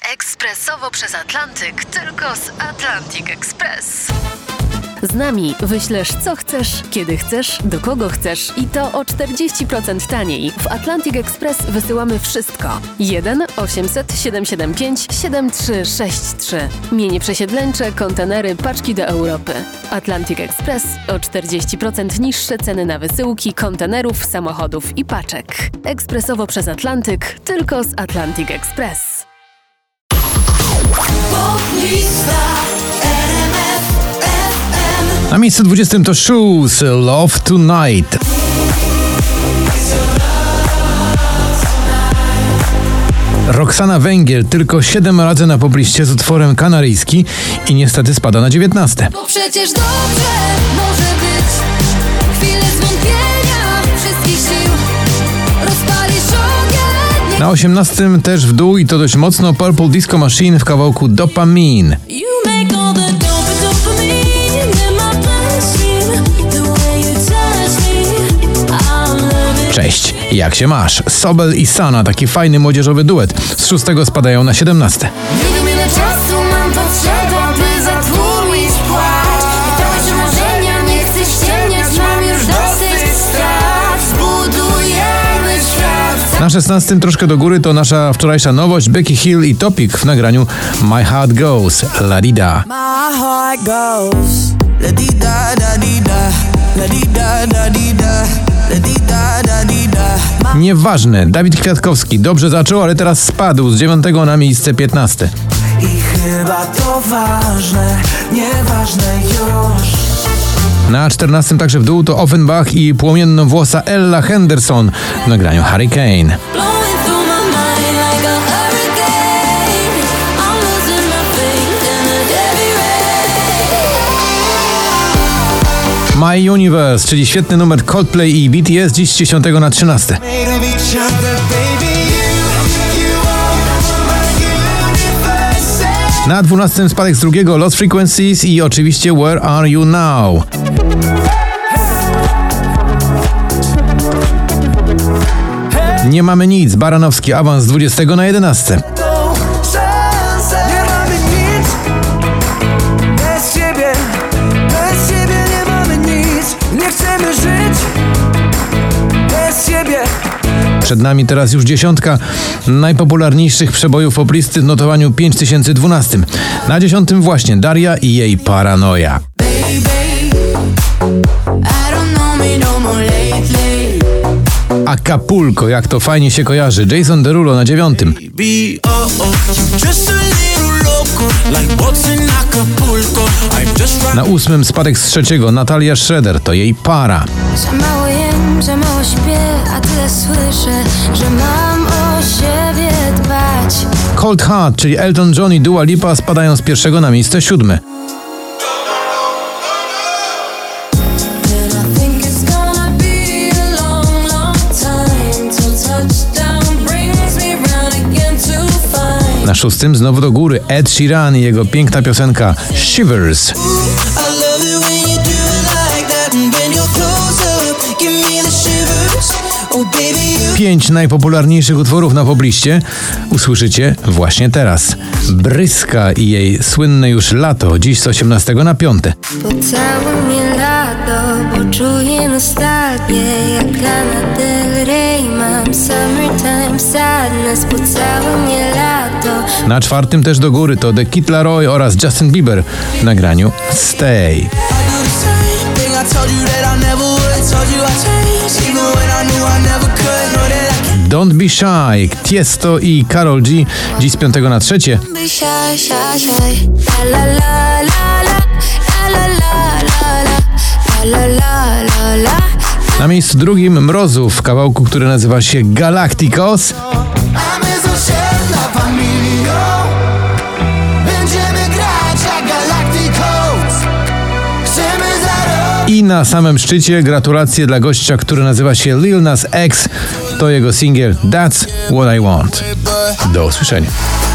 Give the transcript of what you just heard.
Ekspresowo przez Atlantyk, tylko z Atlantic Express. Z nami wyślesz co chcesz, kiedy chcesz, do kogo chcesz i to o 40% taniej. W Atlantic Express wysyłamy wszystko. 1 800 775 7363. Mienie przesiedleńcze, kontenery, paczki do Europy. Atlantic Express o 40% niższe ceny na wysyłki, kontenerów, samochodów i paczek. Ekspresowo przez Atlantyk, tylko z Atlantic Express. Na miejscu 20 to Shoes, Love Tonight. Roxana Węgiel tylko 7 razy na pobliście z utworem Kanaryjski i niestety spada na 19. Bo przecież dobrze może być, chwile zwątpienia wszystkich sił, rozpalisz ogień. Na 18 też w dół i to dość mocno Purple Disco Machine w kawałku Dopamine. Cześć, jak się masz? Sobel i Sana, taki fajny młodzieżowy duet. Z 6 spadają na 17. Nie wiem ile czasu mam potrzeba, by zatłumić płacz. Wypełnić marzenia, nie chcę ściemniać, mam już dosyć strat. Zbudujemy świat. Na 16 troszkę do góry to nasza wczorajsza nowość Becky Hill i Topic w nagraniu My Heart Goes, La Di Da. My heart goes la di da da di da, la di da da di da, la di da da di da. Nieważne, Dawid Kwiatkowski dobrze zaczął, ale teraz spadł z 9 na miejsce 15. I chyba to ważne, nieważne już. Na 14 także w dół to Offenbach i płomiennowłosa Ella Henderson w nagraniu Hurricane. My Universe, czyli świetny numer Coldplay i BTS, dziś z 10 na 13. Na 12 spadek z drugiego Lost Frequencies i oczywiście Where Are You Now? Nie mamy nic, Baranowski, awans z 20 na 11. Przed nami teraz już 10 najpopularniejszych przebojów poplisty w notowaniu 5012. Na 10 właśnie Daria i jej Paranoja. Acapulco, jak to fajnie się kojarzy. Jason Derulo na 9. Na 8 spadek z 3 Natalia Schroeder, to jej Para. Za mało jem, za mało śpię, a tyle słyszę, że mam o siebie dbać. Cold Heart, czyli Elton John i Dua Lipa spadają z 1 na miejsce 7. Na 6 znowu do góry Ed Sheeran i jego piękna piosenka Shivers. 5 najpopularniejszych utworów na pobliście usłyszycie właśnie teraz. Bryska i jej słynne już Lato, dziś z 18 na 5. Pocałuj mnie lato, bo czuję nostalgię, jak Lana Del Rey, mam summertime sadness. Pocałuj mnie lato. Na 4 też do góry to The Kid Laroi oraz Justin Bieber w nagraniu Stay. Don't Be Shy, Tiesto i Karol G, dziś z 5 na 3. Na miejscu drugim Mrozów w kawałku, który nazywa się Galacticos. I na samym szczycie gratulacje dla gościa, który nazywa się Lil Nas X. To jego singiel That's What I Want. Do usłyszenia.